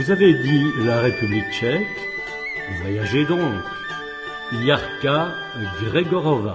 Vous avez dit la République tchèque. Voyagez donc. Jarka Gregorova.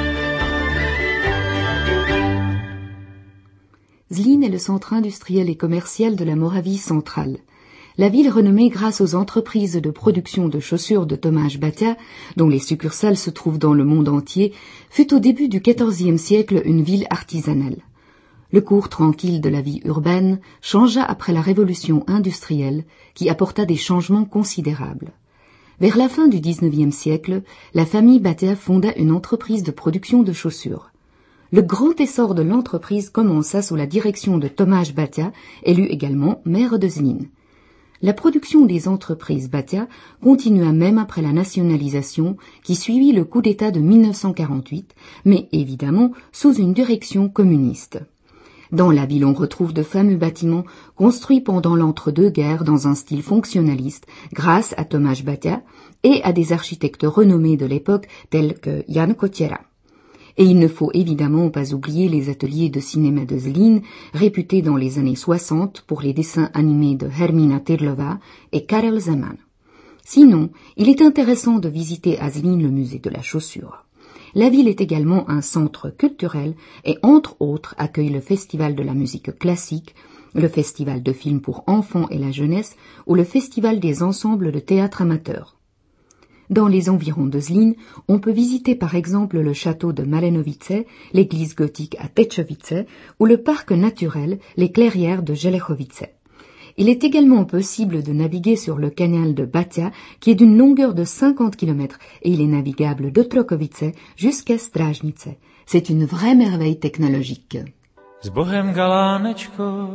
Zlín est le centre industriel et commercial de la Moravie centrale. La ville renommée grâce aux entreprises de production de chaussures de Tomáš Bata, dont les succursales se trouvent dans le monde entier, fut au début du XIVe siècle une ville artisanale. Le cours tranquille de la vie urbaine changea après la révolution industrielle qui apporta des changements considérables. Vers la fin du XIXe siècle, la famille Bata fonda une entreprise de production de chaussures. Le grand essor de l'entreprise commença sous la direction de Tomáš Bata, élu également maire de Zlín. La production des entreprises Bata continua même après la nationalisation qui suivit le coup d'État de 1948, mais évidemment sous une direction communiste. Dans la ville, on retrouve de fameux bâtiments construits pendant l'entre-deux-guerres dans un style fonctionnaliste grâce à Tomáš Bata et à des architectes renommés de l'époque tels que Jan Kotěra. Et il ne faut évidemment pas oublier les ateliers de cinéma de Zlín, réputés dans les années 60 pour les dessins animés de Hermína Tyrlová et Karel Zeman. Sinon, il est intéressant de visiter à Zlín le musée de la chaussure. La ville est également un centre culturel et entre autres accueille le festival de la musique classique, le festival de films pour enfants et la jeunesse ou le festival des ensembles de théâtre amateurs. Dans les environs de Zlín, on peut visiter par exemple le château de Malenovice, l'église gothique à Tečovice ou le parc naturel, les clairières de Jelechovice. Il est également possible de naviguer sur le canal de Bata qui est d'une longueur de 50 km et il est navigable de Trokovice jusqu'à Strážnice. C'est une vraie merveille technologique. S Bohem galánečko,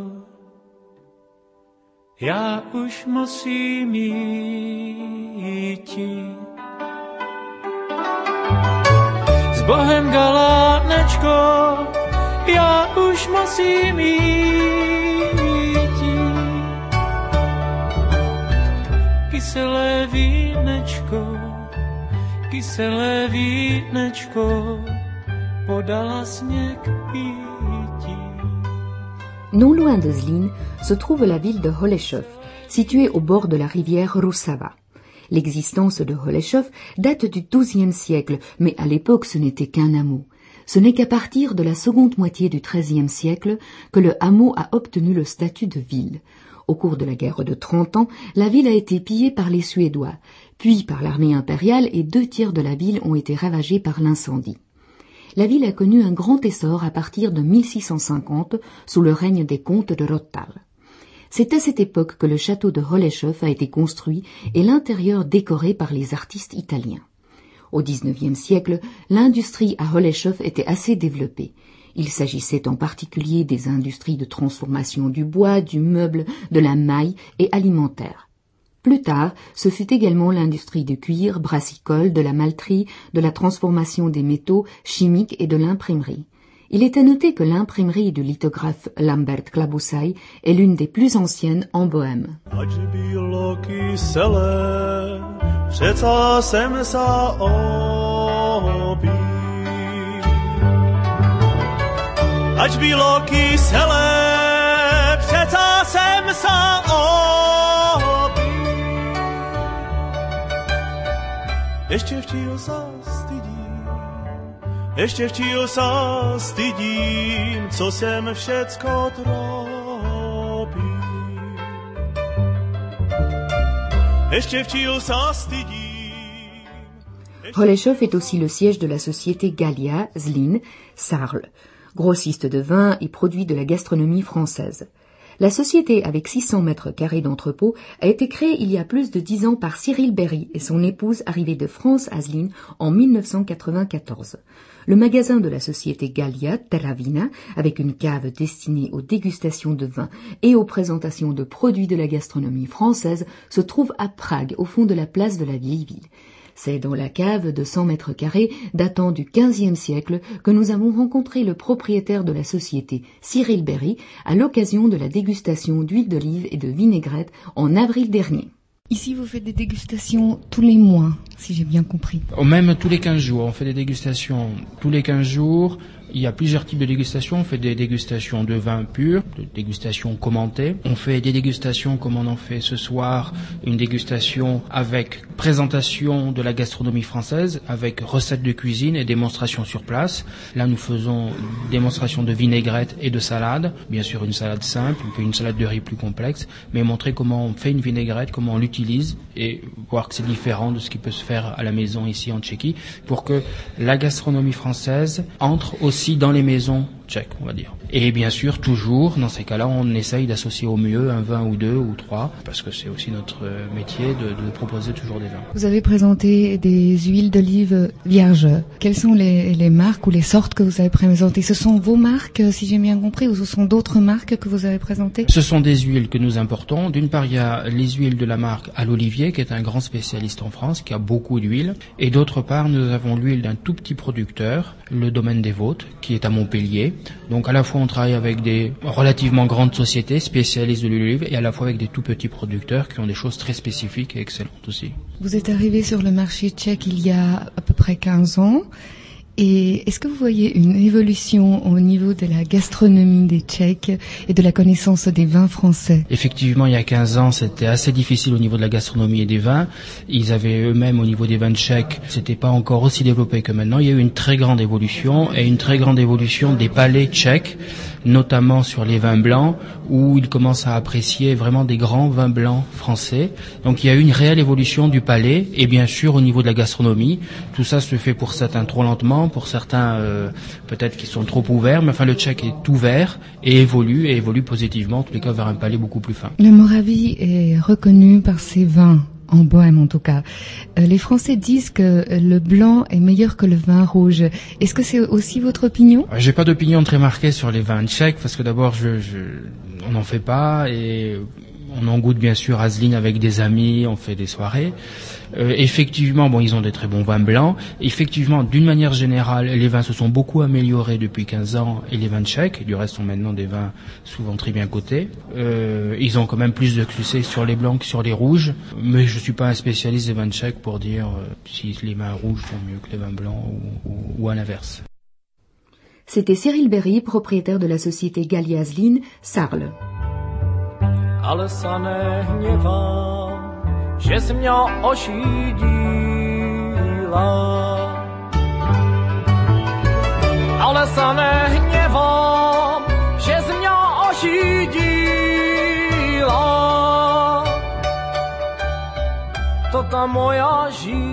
já už musím jíti. S Bohem galánečko, já už musím jíti. Kyselé vínečko, podala sněh píti. Non loin de Zlín se trouve la ville de Holešov, située au bord de la rivière Rusava. L'existence de Holešov date du XIIe siècle, mais à l'époque ce n'était qu'un hameau. Ce n'est qu'à partir de la seconde moitié du XIIIe siècle que le hameau a obtenu le statut de ville. Au cours de la guerre de 30 ans, la ville a été pillée par les Suédois, puis par l'armée impériale et 2/3 de la ville ont été ravagés par l'incendie. La ville a connu un grand essor à partir de 1650 sous le règne des comtes de Rottal. C'est à cette époque que le château de Holešov a été construit et l'intérieur décoré par les artistes italiens. Au XIXe siècle, l'industrie à Holešov était assez développée. Il s'agissait en particulier des industries de transformation du bois, du meuble, de la maille et alimentaire. Plus tard, ce fut également l'industrie du cuir, brassicole, de la malterie, de la transformation des métaux, chimiques et de l'imprimerie. Il est à noter que l'imprimerie du lithographe Lambert Klabusaj est l'une des plus anciennes en Bohême. Ešte včího sa stydím, co sem všecko tropím. Ešte včího sa stydím. Holešov est aussi le siège de la société Gallia, Zlín, Sarl, grossiste de vin et produits de la gastronomie française. La société, avec 600 mètres carrés d'entrepôt, a été créée il y a plus de 10 ans par Cyril Berry et son épouse arrivée de France à Zlín en 1994. Le magasin de la société Gallia, Terravina, avec une cave destinée aux dégustations de vin et aux présentations de produits de la gastronomie française, se trouve à Prague, au fond de la place de la vieille ville. C'est dans la cave de 100 mètres carrés datant du XVe siècle que nous avons rencontré le propriétaire de la société, Cyril Berry, à l'occasion de la dégustation d'huile d'olive et de vinaigrette en avril dernier. Ici, vous faites des dégustations tous les mois, si j'ai bien compris. Même tous les 15 jours. On fait des dégustations tous les 15 jours. Il y a plusieurs types de dégustations. On fait des dégustations de vin pur, des dégustations commentées. On fait des dégustations comme on en fait ce soir, une dégustation avec présentation de la gastronomie française, avec recettes de cuisine et démonstrations sur place. Là, nous faisons démonstration de vinaigrette et de salade. Bien sûr, une salade simple, on fait une salade de riz plus complexe, mais montrer comment on fait une vinaigrette, comment on l'utilise et voir que c'est différent de ce qui peut se faire à la maison ici en Tchéquie, pour que la gastronomie française entre aussi dans les maisons tchèques, on va dire. Et bien sûr, toujours, dans ces cas-là, on essaye d'associer au mieux un vin ou deux ou trois, parce que c'est aussi notre métier de proposer toujours des vins. Vous avez présenté des huiles d'olive vierges. Quelles sont les marques ou les sortes que vous avez présentées? Ce sont vos marques, si j'ai bien compris, ou ce sont d'autres marques que vous avez présentées? Ce sont des huiles que nous importons. D'une part, il y a les huiles de la marque À l'Olivier, qui est un grand spécialiste en France, qui a beaucoup d'huile. Et d'autre part, nous avons l'huile d'un tout petit producteur, le Domaine des Vôtres, qui est à Montpellier. Donc à la fois on travaille avec des relativement grandes sociétés spécialistes de l'huile d'olive et à la fois avec des tout petits producteurs qui ont des choses très spécifiques et excellentes aussi. Vous êtes arrivé sur le marché tchèque il y a à peu près 15 ans. Et est-ce que vous voyez une évolution au niveau de la gastronomie des Tchèques et de la connaissance des vins français? Effectivement, il y a 15 ans, c'était assez difficile au niveau de la gastronomie et des vins. Ils avaient eux-mêmes, au niveau des vins tchèques, c'était pas encore aussi développé que maintenant. Il y a eu une très grande évolution et une très grande évolution des palais tchèques, notamment sur les vins blancs, où ils commencent à apprécier vraiment des grands vins blancs français. Donc il y a eu une réelle évolution du palais et bien sûr au niveau de la gastronomie. Tout ça se fait pour certains trop lentement, pour certains peut-être qui sont trop ouverts, mais enfin le tchèque est ouvert et évolue positivement, en tous les cas vers un palais beaucoup plus fin. La Moravie est reconnue par ses vins, en Bohème en tout cas. Les Français disent que le blanc est meilleur que le vin rouge. Est-ce que c'est aussi votre opinion? J'ai pas d'opinion très marquée sur les vins tchèques, parce que d'abord on n'en fait pas et on en goûte bien sûr à Zlín avec des amis, on fait des soirées. Effectivement, ils ont des très bons vins blancs. Effectivement, d'une manière générale, les vins se sont beaucoup améliorés depuis 15 ans et les vins tchèques, du reste, sont maintenant des vins souvent très bien cotés. Ils ont quand même plus de succès sur les blancs que sur les rouges, mais je suis pas un spécialiste des vins tchèques pour dire si les vins rouges sont mieux que les vins blancs ou à l'inverse. C'était Cyril Berry, propriétaire de la société Gallia Zlín, Sarle. Ale sa nehněvám, že jsi mě ošidila. Ale sa nehněvám, že jsi mě ošidila. To ta moja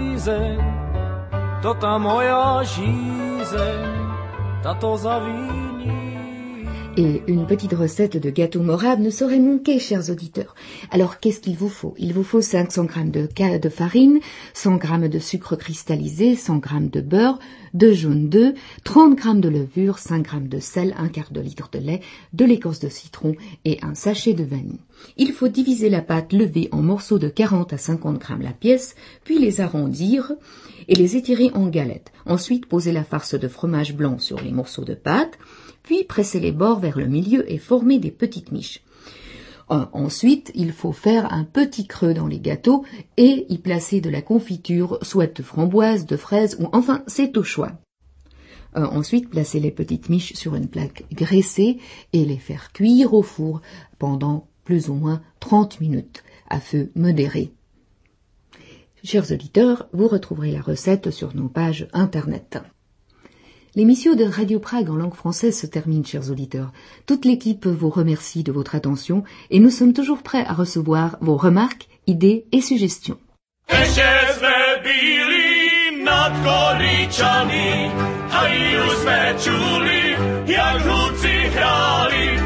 žízeň, ta to zavíní. Et une petite recette de gâteau morave ne saurait manquer, chers auditeurs. Alors, qu'est-ce qu'il vous faut? Il vous faut 500 grammes de farine, 100 grammes de sucre cristallisé, 100 grammes de beurre, 2 jaunes d'œufs, 30 grammes de levure, 5 grammes de sel, un quart de litre de lait, de l'écorce de citron et un sachet de vanille. Il faut diviser la pâte levée en morceaux de 40 à 50 grammes la pièce, puis les arrondir et les étirer en galettes. Ensuite, poser la farce de fromage blanc sur les morceaux de pâte, puis presser les bords vers le milieu et former des petites miches. Ensuite, il faut faire un petit creux dans les gâteaux et y placer de la confiture, soit de framboise, de fraise ou enfin c'est au choix. Ensuite, placer les petites miches sur une plaque graissée et les faire cuire au four pendant plus ou moins 30 minutes à feu modéré. Chers auditeurs, vous retrouverez la recette sur nos pages internet. L'émission de Radio Prague en langue française se termine, chers auditeurs. Toute l'équipe vous remercie de votre attention et nous sommes toujours prêts à recevoir vos remarques, idées et suggestions. Ještě jsme byli nad Goričany a už jsme čuli, jak hudci hráli.